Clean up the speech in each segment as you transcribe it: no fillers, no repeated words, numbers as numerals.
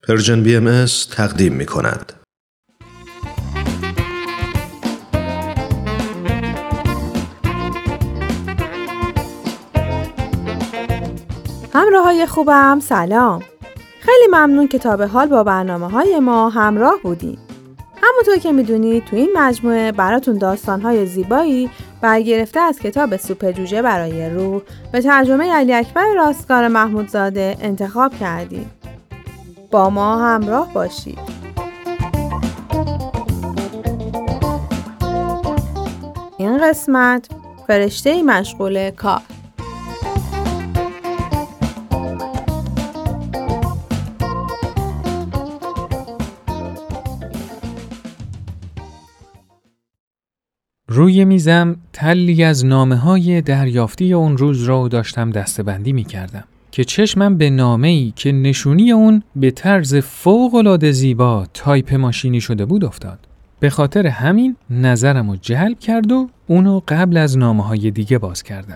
پرژن BMS تقدیم می کند. همراهای خوبم سلام. خیلی ممنون که تا به حال با برنامه‌های ما همراه بودین. همونطور که میدونید تو این مجموعه براتون داستان‌های زیبایی برگرفته از کتاب سوپ جوجه برای روح به ترجمه علی اکبر راستگار محمودزاده انتخاب کردیم. با ما همراه باشید. این قسمت فرشته مشغول کار. روی میزم تلی از نامه‌های دریافتی اون روز رو داشتم دسته‌بندی می‌کردم که چشمم به نامه‌ای که نشونی اون به طرز فوق‌العاده زیبا تایپ ماشینی شده بود افتاد. به خاطر همین نظرمو جلب کرد و اونو قبل از نامه‌های دیگه باز کردم.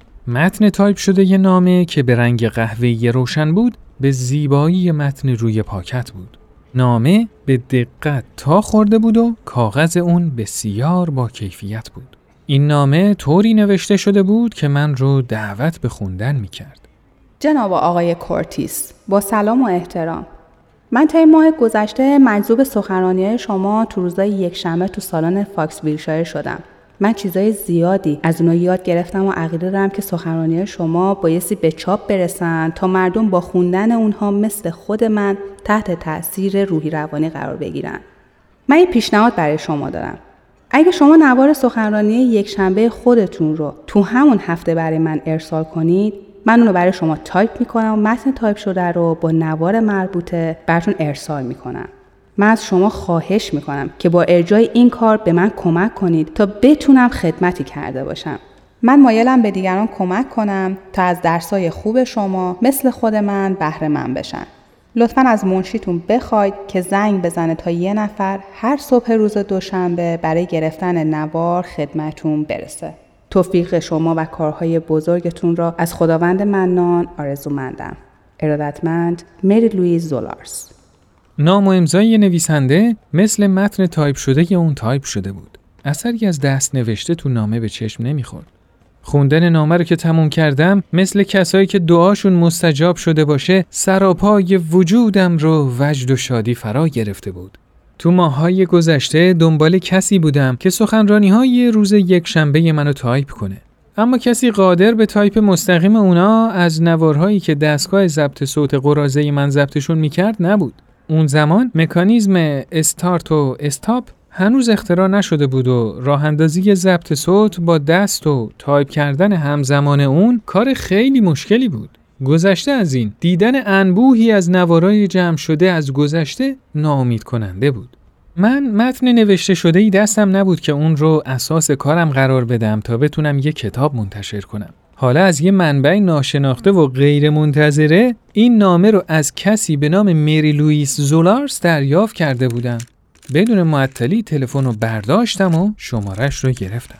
متن تایپ شده ی نامه که به رنگ قهوه‌ای روشن بود به زیبایی متن روی پاکت بود. نامه به دقت تا خورده بود و کاغذ اون بسیار با کیفیت بود. این نامه طوری نوشته شده بود که من رو دعوت به خوندن می‌کرد. جناب آقای کورتیس، با سلام و احترام. من طی ماه گذشته مجذوب سخنرانی شما تو روزای یکشنبه تو سالن فاکس ویلشایر شدم. من چیزای زیادی از اونها یاد گرفتم و عقیده دارم که سخنرانی شما بایستی به چاپ برسن تا مردم با خوندن اونها مثل خود من تحت تأثیر روحی روانی قرار بگیرن. من یه پیشنهاد برای شما دارم. اگه شما نوار سخنرانی یکشنبه خودتون رو تو همون هفته برای من ارسال کنید، من اون رو برای شما تایپ میکنم و متن تایپ شده رو با نوار مربوطه براتون ارسال میکنم. من از شما خواهش میکنم که با ارجاع این کار به من کمک کنید تا بتونم خدمتی کرده باشم. من مایلم به دیگران کمک کنم تا از درسای خوب شما مثل خود من بهره مند بشن. لطفاً از منشیتون بخواید که زنگ بزنه تا یه نفر هر صبح روز دوشنبه برای گرفتن نوار خدمتون برسه. توفیق شما و کارهای بزرگتون را از خداوند منان آرزومندم. ارادتمند مری لوئیز زولارس. نام و امضای نویسنده مثل متن تایپ شده اون تایپ شده بود. اثری از دست نوشته تو نامه به چشم نمیخورد. خوندن نامه رو که تموم کردم مثل کسایی که دعاشون مستجاب شده باشه سراپای وجودم رو وجد و شادی فرا گرفته بود. تو ماه‌های گذشته دنبال کسی بودم که سخنرانی‌های روز یکشنبه منو تایپ کنه. اما کسی قادر به تایپ مستقیم اونا از نوارهایی که دستگاه ضبط صوت قراضه من ضبطشون میکرد نبود. اون زمان مکانیزم استارت و استاپ هنوز اختراع نشده بود و راه اندازی ضبط صوت با دست و تایپ کردن همزمان اون کار خیلی مشکلی بود. گذشته از این دیدن انبوهی از نوارای جمع شده از گذشته ناامید کننده بود. من متن نوشته شده‌ای دستم نبود که اون رو اساس کارم قرار بدم تا بتونم یه کتاب منتشر کنم. حالا از یه منبع ناشناخته و غیر منتظره این نامه رو از کسی به نام مری لوئیس زولارس دریافت کرده بودم. بدون معطلی تلفن رو برداشتم و شمارش رو گرفتم.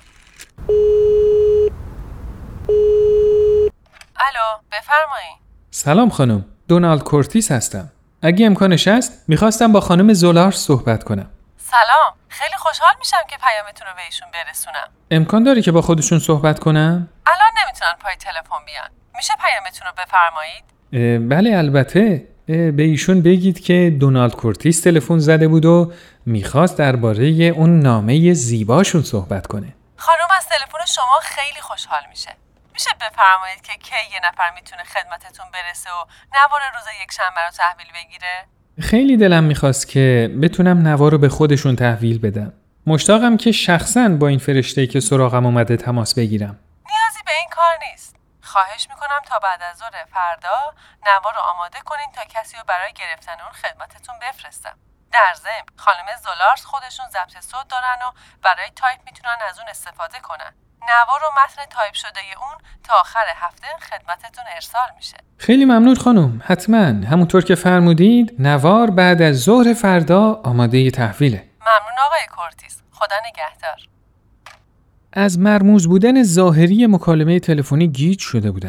الو، بفرمایید. سلام خانم، دونالد کورتیس هستم. اگه امکانش هست میخواستم با خانم زولارس صحبت کنم. سلام، خیلی خوشحال میشم که پیامتون رو به ایشون برسونم. امکان داره که با خودشون صحبت کنم؟ الان نمیتونن پای تلفن بیان. میشه پیامتون رو بفرمایید؟ بله البته. به ایشون بگید که دونالد کورتیس تلفن زده بود و میخواست درباره اون نامه زیباشون صحبت کنه. خانم از تلفن شما خیلی خوشحال میشه. میشه بفرمایید که کی یه نفر میتونه خدمتتون برسه و نوار روز یکشنبه رو تحویل بگیره؟ خیلی دلم میخواست که بتونم نوار رو به خودشون تحویل بدم. مشتاقم که شخصاً با این فرشته‌ای که سراغم اومده تماس بگیرم. نیازی به این کار نیست. خواهش میکنم تا بعد از ظهر فردا نوار رو آماده کنین تا کسی رو برای گرفتن اون خدمتتون بفرستم. در ضمن خانم زولارس خودشون ضبط صوت دارن و برای تایپ میتونن از اون استفاده کنن. نوار و متن تایپ شده اون تا آخر هفته خدمتتون ارسال میشه. خیلی ممنون خانم. حتما همونطور که فرمودید نوار بعد از ظهر فردا آماده تحویله. ممنون آقای کورتیس. خدا نگهدار. از مرموز بودن ظاهری مکالمه تلفنی گیج شده بودم.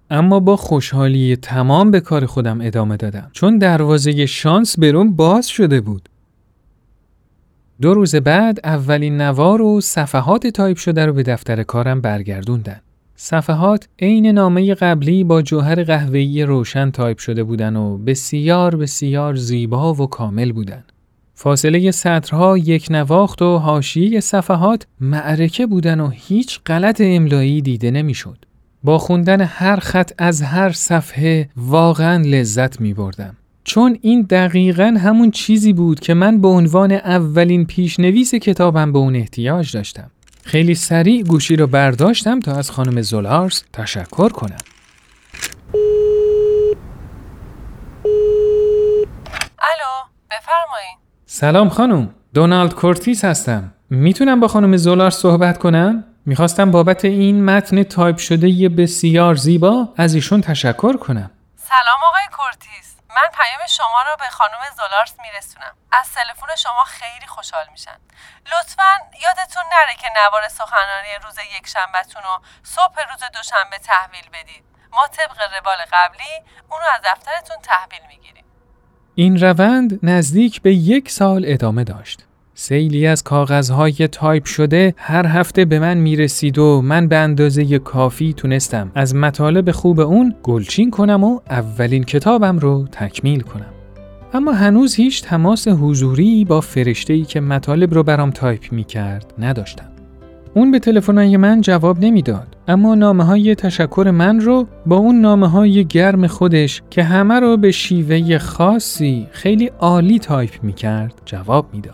اما با خوشحالی تمام به کار خودم ادامه دادم چون دروازه شانس برام باز شده بود. 2 روز بعد اولین نوار و صفحات تایپ شده رو به دفتر کارم برگردوندن. صفحات عین نامه قبلی با جوهر قهوه‌ای روشن تایپ شده بودن و بسیار بسیار زیبا و کامل بودن. فاصله سطرها یک نواخت و حاشیه صفحات معرکه بودن و هیچ غلط املایی دیده نمیشد. با خوندن هر خط از هر صفحه واقعا لذت می بردم. چون این دقیقاً همون چیزی بود که من به عنوان اولین پیشنویس کتابم به اون احتیاج داشتم. خیلی سریع گوشی رو برداشتم تا از خانم زولارز تشکر کنم. الو، بفرمایین. سلام خانم، دونالد کورتیس هستم. میتونم با خانم زولارز صحبت کنم؟ میخواستم بابت این متن تایپ شده بسیار زیبا از ایشون تشکر کنم. سلام آقای کورتیس. من پیام شما رو به خانم زولارز میرسونم. از تلفن شما خیلی خوشحال میشن. لطفاً یادتون نره که نوار سخنرانی روز یکشنبه‌تون رو صبح روز دوشنبه تحویل بدید. ما طبق روال قبلی اون رو از دفترتون تحویل میگیریم. این روند نزدیک به 1 سال ادامه داشت. سیلی از کاغذهای تایپ شده هر هفته به من میرسید و من به اندازه کافی تونستم از مطالب خوب اون گلچین کنم و اولین کتابم رو تکمیل کنم. اما هنوز هیچ تماس حضوری با فرشته‌ای که مطالب رو برام تایپ میکرد نداشتم. اون به تلفن‌های من جواب نمیداد، اما نامه‌های تشکر من رو با اون نامه‌های گرم خودش که همه رو به شیوه خاصی خیلی عالی تایپ میکرد جواب میداد.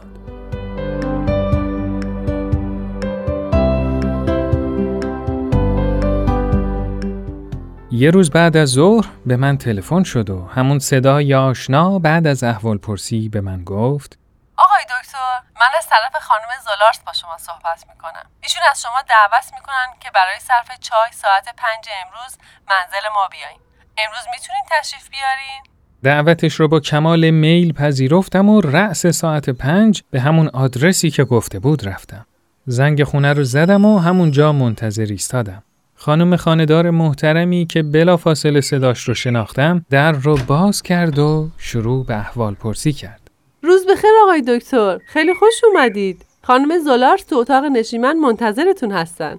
یه روز بعد از ظهر به من تلفن شد و همون صدای آشنا بعد از احوالپرسی به من گفت: آقای دکتر، من از طرف خانم زولارز با شما صحبت میکنم. ایشون از شما دعوت میکنن که برای صرف چای ساعت 5 امروز منزل ما بیاین. امروز میتونین تشریف بیارین؟ دعوتش رو با کمال میل پذیرفتم و رأس ساعت 5 به همون آدرسی که گفته بود رفتم. زنگ خونه رو زدم و همونجا منتظر ایستادم. خانم خانه‌دار محترمی که بلافاصله صداش رو شناختم در رو باز کرد و شروع به احوالپرسی کرد. روز بخیر آقای دکتر، خیلی خوش اومدید. خانم زولارز تو اتاق نشیمن منتظرتون هستن.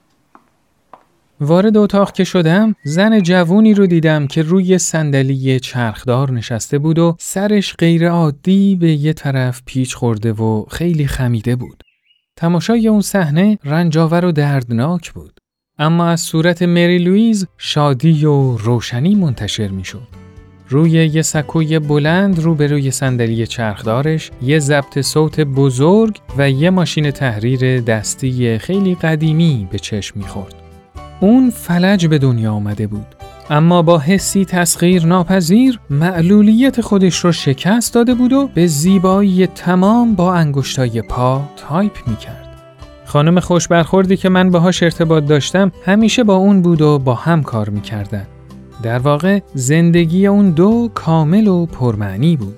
وارد اتاق که شدم زن جوونی رو دیدم که روی صندلی چرخدار نشسته بود و سرش غیر عادی به یه طرف پیچ خورده و خیلی خمیده بود. تماشای اون صحنه رنجاور و دردناک بود. اما از صورت مری لوئیز شادی و روشنی منتشر می شد. روی یه سکوی بلند روبروی صندلی چرخدارش یه ضبط صوت بزرگ و یه ماشین تحریر دستی خیلی قدیمی به چشم می خورد. اون فلج به دنیا آمده بود، اما با حسی تسخیر ناپذیر معلولیت خودش رو شکست داده بود و به زیبایی تمام با انگشتای پا تایپ می کرد. خانم خوشبرخوردی که من باهاش ارتباط داشتم همیشه با اون بود و با هم کار می‌کردن. در واقع زندگی اون دو کامل و پرمعنی بود.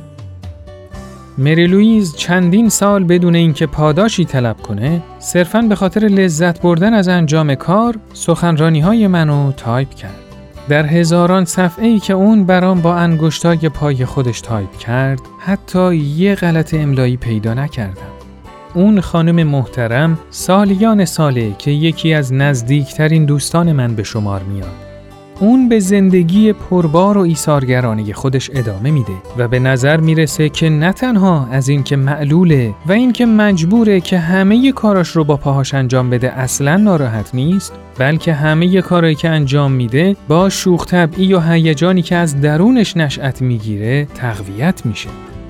مری لوئیز چندین سال بدون اینکه پاداشی طلب کنه، صرفاً به خاطر لذت بردن از انجام کار، سخنرانی‌های منو تایپ کرد. در هزاران صفحه‌ای که اون برام با انگشتای پای خودش تایپ کرد، حتی یه غلط املایی پیدا نکردم. اون خانم محترم سالیان ساله که یکی از نزدیکترین دوستان من به شمار میاد. اون به زندگی پربار و ایثارگرانه خودش ادامه میده و به نظر میرسه که نه تنها از این که معلوله و این که مجبوره که همه کاراش رو با پاهاش انجام بده اصلاً ناراحت نیست، بلکه همه کارایی که انجام میده با شوخ طبعی و هیجانی که از درونش نشأت میگیره تقویت میشه.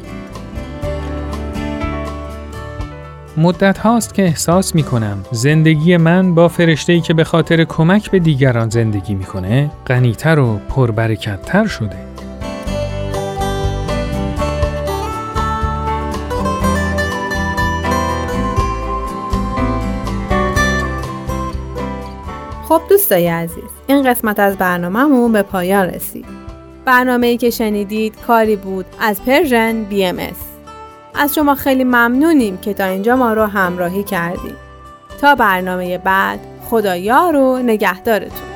مدت هاست که احساس میکنم زندگی من با فرشته‌ای که به خاطر کمک به دیگران زندگی میکنه غنی‌تر و پربرکت‌تر شده. خب دوستای عزیز، این قسمت از برنامه‌مون به پایان رسید. برنامه‌ای که شنیدید کاری بود از پرژن BMS. از شما خیلی ممنونیم که تا اینجا ما رو همراهی کردید. تا برنامه بعد، خدا یار و نگهدارتون.